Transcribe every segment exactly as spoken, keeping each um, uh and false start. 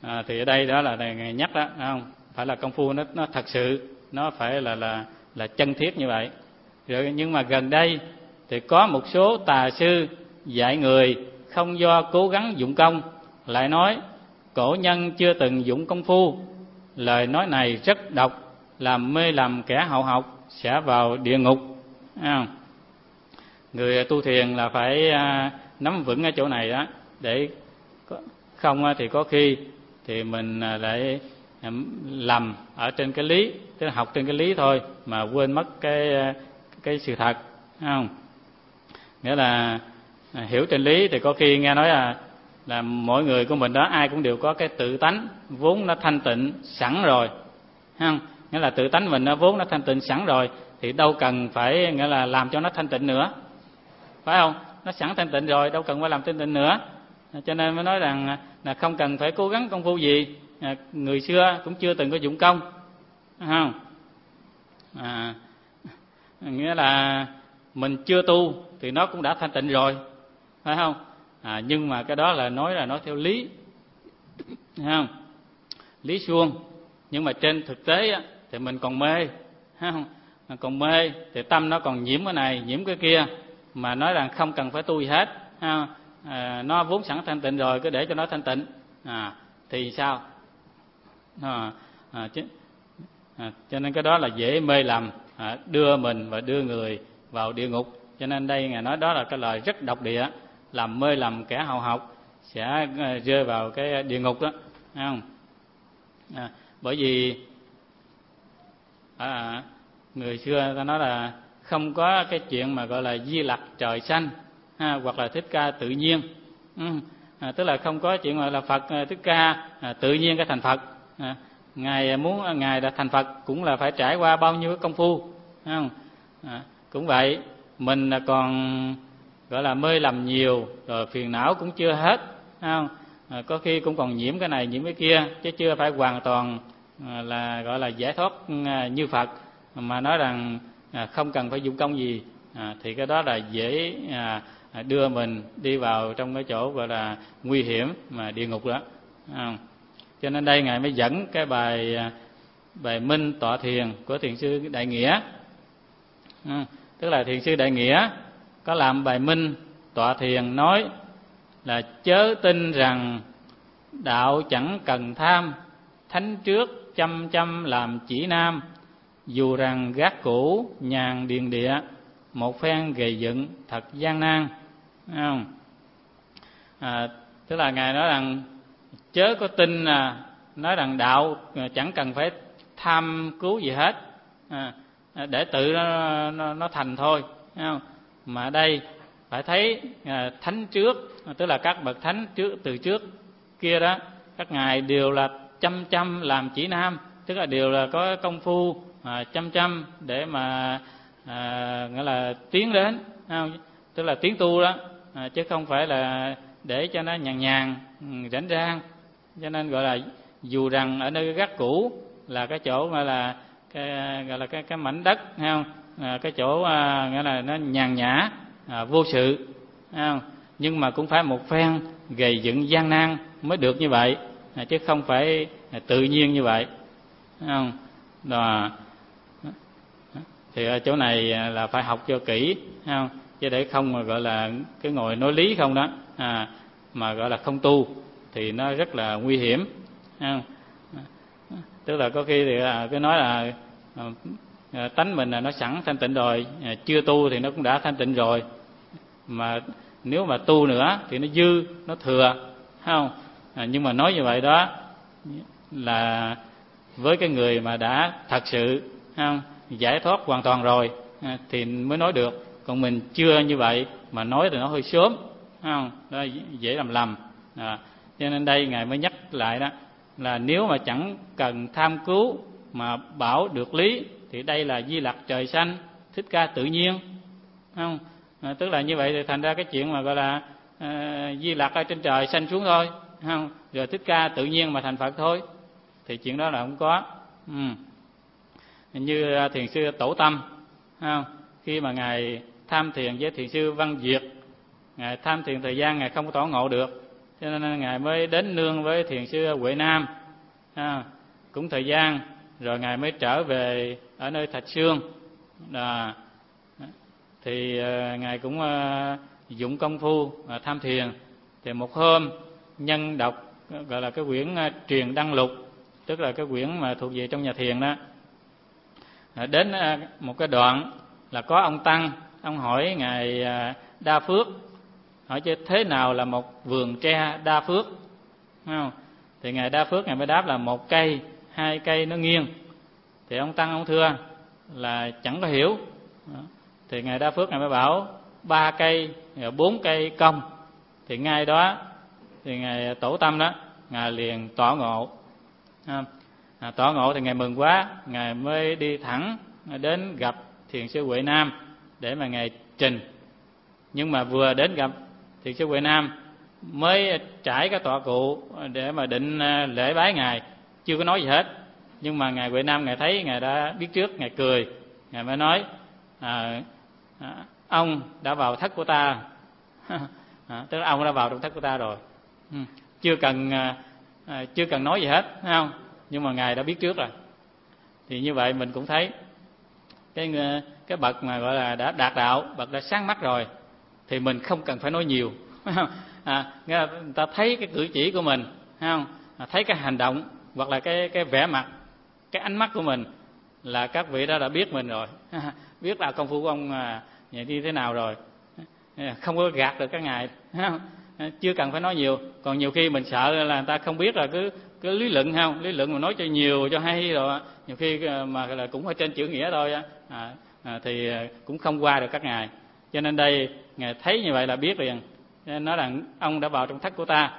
À, thì ở đây đó là ngài nhắc đó, không phải là công phu nó nó thật sự, nó phải là là là chân thiết như vậy. Rồi nhưng mà gần đây thì có một số tà sư dạy người không do cố gắng dụng công, lại nói cổ nhân chưa từng dụng công phu. Lời nói này rất độc, làm mê lầm kẻ hậu học, sẽ vào địa ngục. À, người tu thiền là phải à, nắm vững ở chỗ này đó, để không thì có khi thì mình lại lầm ở trên cái lý, tức là học trên cái lý thôi mà quên mất cái cái sự thật, không? Nghĩa là hiểu trên lý thì có khi nghe nói là là mỗi người của mình đó ai cũng đều có cái tự tánh vốn nó thanh tịnh sẵn rồi, không? Nghĩa là tự tánh mình nó vốn nó thanh tịnh sẵn rồi thì đâu cần phải nghĩa là làm cho nó thanh tịnh nữa, phải không? Nó sẵn thanh tịnh rồi, đâu cần phải làm thanh tịnh nữa. Cho nên mới nói rằng là không cần phải cố gắng công phu gì. À, người xưa cũng chưa từng có dụng công, không? À, nghĩa là mình chưa tu thì nó cũng đã thanh tịnh rồi, phải không? À, nhưng mà cái đó là nói là nói theo lý, không? Lý suông. Nhưng mà trên thực tế á, thì mình còn mê, không? Mình còn mê thì tâm nó còn nhiễm cái này nhiễm cái kia, mà nói rằng không cần phải tu gì hết, không? À, nó vốn sẵn thanh tịnh rồi, cứ để cho nó thanh tịnh, à, thì sao? À, à, chứ, à, cho nên cái đó là dễ mê lầm, à, đưa mình và đưa người vào địa ngục. Cho nên đây ngài nói đó là cái lời rất độc địa, làm mê lầm kẻ hậu học, sẽ rơi vào cái địa ngục đó, thấy không? À, bởi vì à, người xưa ta nói là không có cái chuyện mà gọi là Di Lặc trời xanh, ha, hoặc là Thích Ca tự nhiên. Ừ. À, tức là không có chuyện gọi là Phật Thích Ca à, tự nhiên cái thành Phật. À, ngài muốn ngài đã thành Phật cũng là phải trải qua bao nhiêu cái công phu, không? À, cũng vậy, mình còn gọi là mê lầm nhiều rồi, phiền não cũng chưa hết, không? À, có khi cũng còn nhiễm cái này nhiễm cái kia, chứ chưa phải hoàn toàn à, là gọi là giải thoát à, như Phật. Mà nói rằng à, không cần phải dụng công gì, à, thì cái đó là dễ à, đưa mình đi vào trong cái chỗ gọi là nguy hiểm mà địa ngục đó, không? Cho nên đây ngài mới dẫn cái bài bài minh tọa thiền của thiền sư Đại Nghĩa. À, tức là thiền sư Đại Nghĩa có làm bài minh tọa thiền nói là chớ tin rằng đạo chẳng cần tham, thánh trước chăm chăm làm chỉ nam, dù rằng gác cũ nhàn điền địa, một phen gầy dựng thật gian nan. Không? À, tức là ngài nói rằng chớ có tin là nói rằng đạo chẳng cần phải tham cứu gì hết, à, để tự nó, nó, nó thành thôi, không? Mà đây phải thấy à, thánh trước, tức là các bậc thánh trước từ trước kia đó, các ngài đều là chăm chăm làm chỉ nam, tức là đều là có công phu à, chăm chăm để mà à, nghĩa là tiến đến, không? Tức là tiến tu đó, à, chứ không phải là để cho nó nhàn nhàn rảnh rang. Cho nên gọi là dù rằng ở nơi gác cũ là cái chỗ gọi là cái gọi là cái cái mảnh đất, không? À, cái chỗ à, nghĩa là nó nhàn nhã, à, vô sự, không? Nhưng mà cũng phải một phen gầy dựng gian nan mới được như vậy, à, chứ không phải tự nhiên như vậy, không? Đó. Thì ở chỗ này là phải học cho kỹ, không? Chứ để không mà gọi là cái ngồi nói lý không đó, à, mà gọi là không tu thì nó rất là nguy hiểm, không? Tức là có khi thì à, cứ nói là à, tánh mình là nó sẵn thanh tịnh rồi, à, chưa tu thì nó cũng đã thanh tịnh rồi, mà nếu mà tu nữa thì nó dư, nó thừa, không? À, nhưng mà nói như vậy đó là với cái người mà đã thật sự, không, giải thoát hoàn toàn rồi, à, thì mới nói được. Còn mình chưa như vậy mà nói thì nó hơi sớm, không? Đó dễ làm lầm. À, cho nên đây ngài mới nhắc lại đó là nếu mà chẳng cần tham cứu mà bảo được lý thì đây là Di Lặc trời xanh, Thích Ca tự nhiên, không? À, tức là như vậy thì thành ra cái chuyện mà gọi là à, Di Lặc ở trên trời sanh xuống thôi, không? Rồi Thích Ca tự nhiên mà thành Phật thôi, thì chuyện đó là không có. Ừ. Như thiền sư Tổ Tâm, không? Khi mà ngài tham thiền với thiền sư Văn Diệt, ngài tham thiền thời gian ngài không có tỏ ngộ được, cho nên ngài mới đến nương với thiền sư Huệ Nam. À, cũng thời gian rồi ngài mới trở về ở nơi Thạch Sương. À, thì uh, ngài cũng uh, dụng công phu uh, tham thiền. Thì một hôm nhân đọc gọi là cái quyển uh, Truyền Đăng Lục, tức là cái quyển mà thuộc về trong nhà thiền đó. À, đến uh, một cái đoạn là có ông tăng, ông hỏi ngài uh, Đa Phước, hỏi chứ thế nào là một vườn tre đa phước, thấy không? Thì ngài Đa Phước ngài mới đáp là một cây, hai cây nó nghiêng. Thì ông tăng ông thưa là chẳng có hiểu. Thì ngài Đa Phước ngài mới bảo ba cây, bốn cây cong. Thì ngay đó thì ngài Tổ Tâm đó, ngài liền tỏ ngộ. À, tỏ ngộ thì ngài mừng quá, ngài mới đi thẳng đến gặp thiền sư Huệ Nam để mà ngài trình. Nhưng mà vừa đến gặp thiền sư Huệ Nam mới trải cái tọa cụ để mà định lễ bái ngài, chưa có nói gì hết. Nhưng mà ngài Huệ Nam ngài thấy ngài đã biết trước, ngài cười, ngài mới nói à, à, ông đã vào thất của ta. À, tức là ông đã vào trong thất của ta rồi, ừ, chưa cần à, chưa cần nói gì hết, thấy không? Nhưng mà ngài đã biết trước rồi. Thì như vậy mình cũng thấy cái cái bậc mà gọi là đã đạt đạo, bậc đã sáng mắt rồi thì mình không cần phải nói nhiều, phải không? À, người ta thấy cái cử chỉ của mình, thấy không? À, thấy cái hành động hoặc là cái cái vẻ mặt, cái ánh mắt của mình là các vị đó đã biết mình rồi, biết là công phu của ông à, như thế nào rồi, không có gạt được các ngài, thấy không? Chưa cần phải nói nhiều. Còn nhiều khi mình sợ là người ta không biết là cứ cứ lý luận, không lý luận mà nói cho nhiều cho hay rồi, nhiều khi mà là cũng ở trên chữ nghĩa thôi à, à, thì cũng không qua được các ngài. Cho nên đây ngài thấy như vậy là biết liền, nói là ông đã vào trong thất của ta.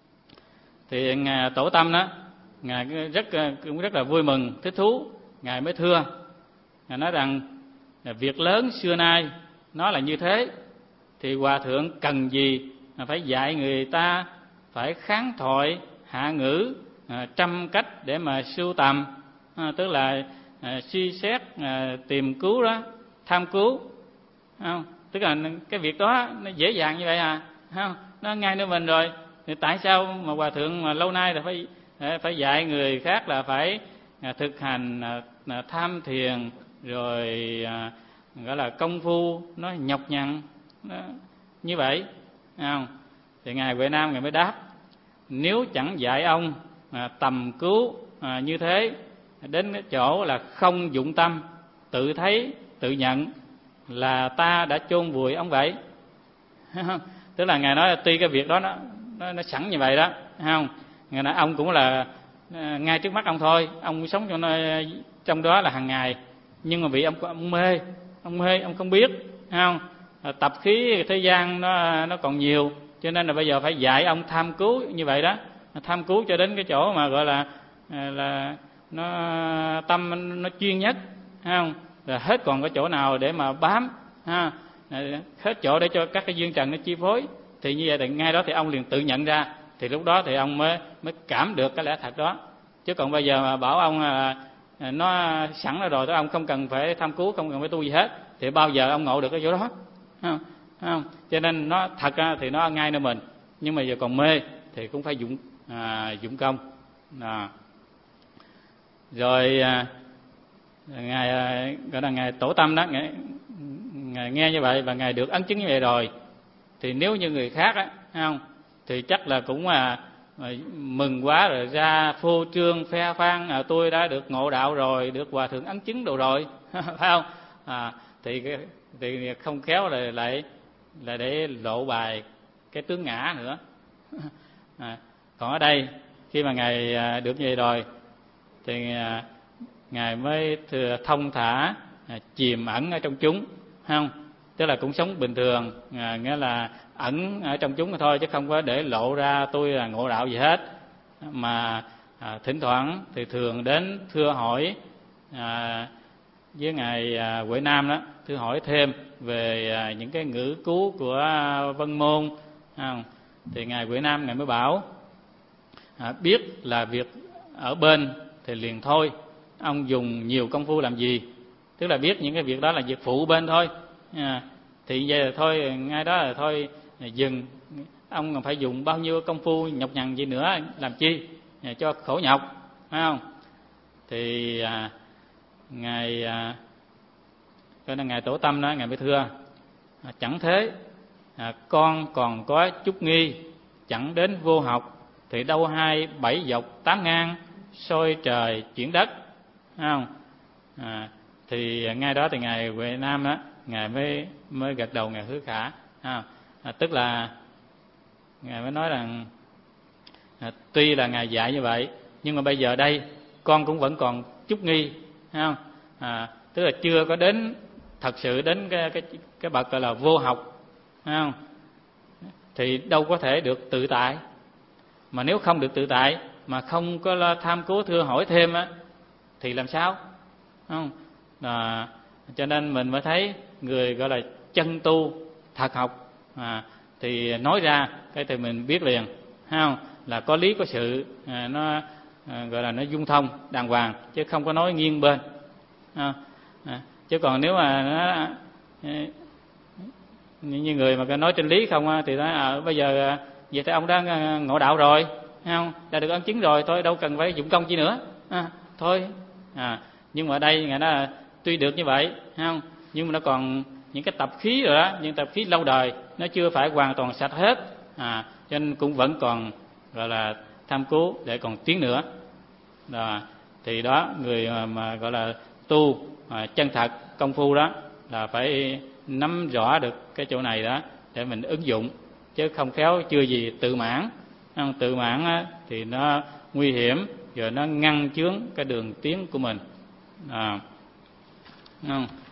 Thì ngài Tổ Tâm đó, ngài rất cũng rất là vui mừng thích thú, ngài mới thưa, ngài nói rằng việc lớn xưa nay nó là như thế, thì hòa thượng cần gì mà phải dạy người ta phải kháng thoại hạ ngữ à, trăm cách để mà sưu tầm, à, tức là à, suy xét à, tìm cứu đó, tham cứu, không? Tức là cái việc đó nó dễ dàng như vậy à, không? Nó ngay nơi mình rồi. Thì tại sao mà hòa thượng mà lâu nay là phải phải dạy người khác là phải à, thực hành à, tham thiền rồi à, gọi là công phu nó nhọc nhằn nó, như vậy, không? Thì ngài Huệ Nam ngài mới đáp, nếu chẳng dạy ông à, tầm cứu à, như thế, đến cái chỗ là không dụng tâm, tự thấy tự nhận là ta đã chôn vùi ông vậy. Tức là ngài nói là tuy cái việc đó nó nó, nó sẵn như vậy đó, không? Ngài nói ông cũng là à, ngay trước mắt ông thôi, ông sống trong nơi, trong đó là hàng ngày, nhưng mà vì ông ông mê, ông mê ông không biết, không? À, tập khí thế gian nó nó còn nhiều, cho nên là bây giờ phải dạy ông tham cứu như vậy đó, tham cứu cho đến cái chỗ mà gọi là là nó tâm nó chuyên nhất, không? Rồi hết còn cái chỗ nào để mà bám, ha, hết chỗ để cho các cái duyên trần nó chi phối. Thì như vậy thì ngay đó thì ông liền tự nhận ra, thì lúc đó thì ông mới mới cảm được cái lẽ thật đó. Chứ còn bây giờ mà bảo ông là nó sẵn ra rồi đó, ông không cần phải tham cứu, không cần phải tu gì hết, thì bao giờ ông ngộ được cái chỗ đó, không? Không? Cho nên nó thật ra thì nó ngay nơi mình, nhưng mà giờ còn mê thì cũng phải dụng à, dụng công. À. Rồi à, ngài gọi là ngài Tổ Tâm đó, ngài, ngài nghe như vậy và ngài được ấn chứng như vậy rồi, thì nếu như người khác á, không, thì chắc là cũng à, mừng quá rồi ra phô trương khoe khoang, à, tôi đã được ngộ đạo rồi, được hòa thượng ấn chứng đồ rồi, phải không? À, thì thì không khéo là lại là để lộ bài cái tướng ngã nữa. À, còn ở đây khi mà ngài à, được như vậy rồi thì à, ngài mới thừa thông thả à, chìm ẩn ở trong chúng, không? Tức là cũng sống bình thường, à, nghĩa là ẩn ở trong chúng thôi, chứ không có để lộ ra tôi là ngộ đạo gì hết, mà à, thỉnh thoảng thì thường đến thưa hỏi à, với ngài à, Huệ Nam đó, thưa hỏi thêm về à, những cái ngữ cứu của Vân Môn, không? Thì ngài Huệ Nam ngài mới bảo à, biết là việc ở bên thì liền thôi, ông dùng nhiều công phu làm gì, tức là biết những cái việc đó là việc phụ bên thôi, à, thì về thôi ngay đó là thôi dừng, ông còn phải dùng bao nhiêu công phu nhọc nhằn gì nữa làm chi cho khổ nhọc, phải không? Thì à, ngài à, cái là ngài Tổ Tâm đó, ngài mới thưa à, chẳng thế, à, con còn có chút nghi, chẳng đến vô học thì đâu hai bảy dọc tám ngang, soi trời chuyển đất, phải không? À, thì ngay đó thì ngài Huệ Nam đó, ngài mới mới gật đầu, ngài hứa khả, à, à, tức là ngài mới nói rằng à, tuy là ngài dạy như vậy nhưng mà bây giờ đây con cũng vẫn còn chút nghi, phải không? À, tức là chưa có đến thật sự đến cái cái cái bậc gọi là vô học, phải không? Thì đâu có thể được tự tại, mà nếu không được tự tại mà không có lo tham cố thưa hỏi thêm á thì làm sao, không? À, cho nên mình mới thấy người gọi là chân tu thật học à, thì nói ra cái thì mình biết liền, phải không? Là có lý có sự, à, nó à, gọi là nó dung thông đàng hoàng, chứ không có nói nghiêng bên. À, à, chứ còn nếu mà nó như người mà nói trên lý không á, thì nói à, bây giờ vậy thì ông đã ngộ đạo rồi, thấy không? Đã được ấn chứng rồi, thôi đâu cần phải dụng công chi nữa, à, thôi. À, nhưng mà ở đây ngài nói là tuy được như vậy, thấy không? Nhưng mà nó còn những cái tập khí rồi đó, những tập khí lâu đời nó chưa phải hoàn toàn sạch hết, à, cho nên cũng vẫn còn gọi là tham cố để còn tiến nữa. Đó, thì đó người mà, mà gọi là tu à, chân thật công phu đó là phải nắm rõ được cái chỗ này đó để mình ứng dụng, chứ không khéo chưa gì tự mãn. Tự mãn á, thì nó nguy hiểm, rồi nó ngăn chướng cái đường tiến của mình. À, không?